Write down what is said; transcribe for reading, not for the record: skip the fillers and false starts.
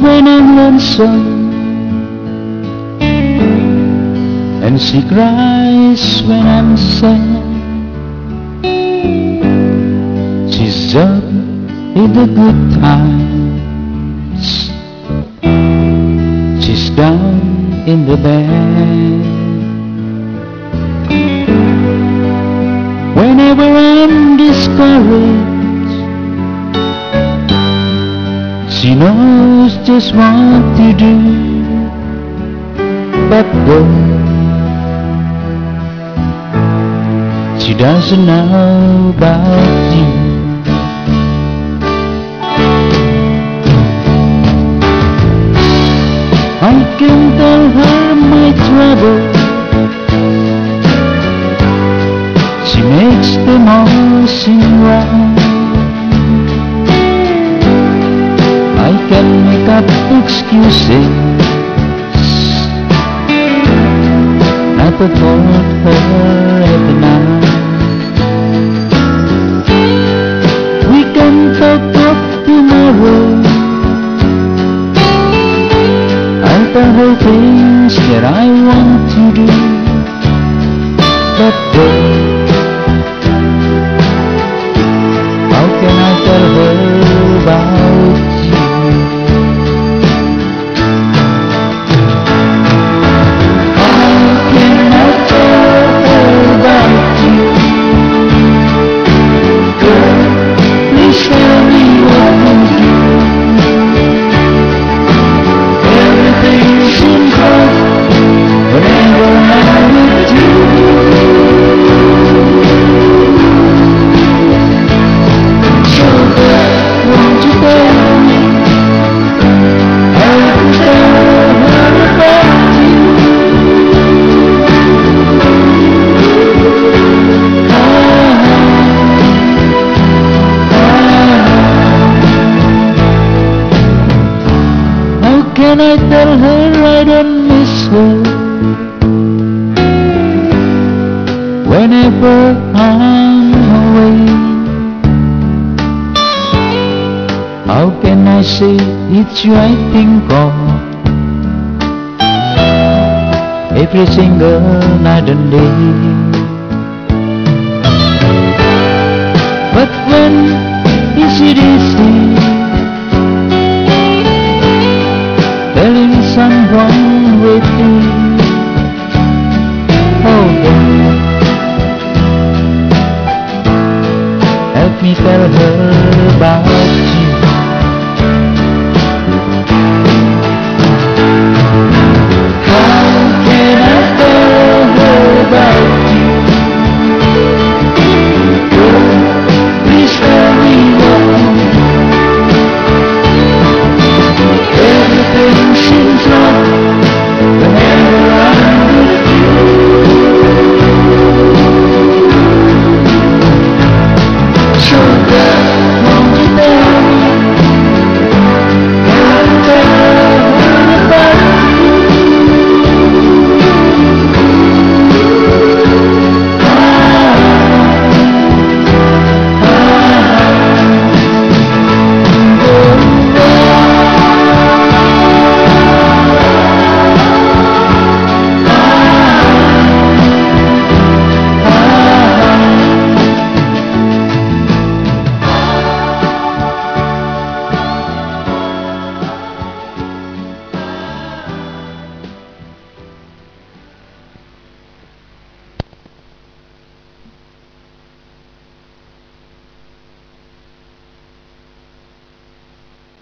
when I'm lonesome, and she cries when I'm sad. She's up in the good times, she's down in the bad. Whenever I'm discouraged, she knows just what to do. But girl, she doesn't know about you. I can tell her my trouble, she makes them all seem wrong. I can make up excuses, not to fault her every night. We can talk of tomorrow, I'll tell her things that I want to do. But girl, how can I tell her about you? How can I tell her about you? Girl, please tell me what you do. Everything seems right whenever I'm with you. So girl, won't you tell me how to tell her about you? How can I tell her I don't miss her whenever I'm away? How can I say it's you I think of every single night and day? But when is it easy telling someone with me? Oh God, help me tell her about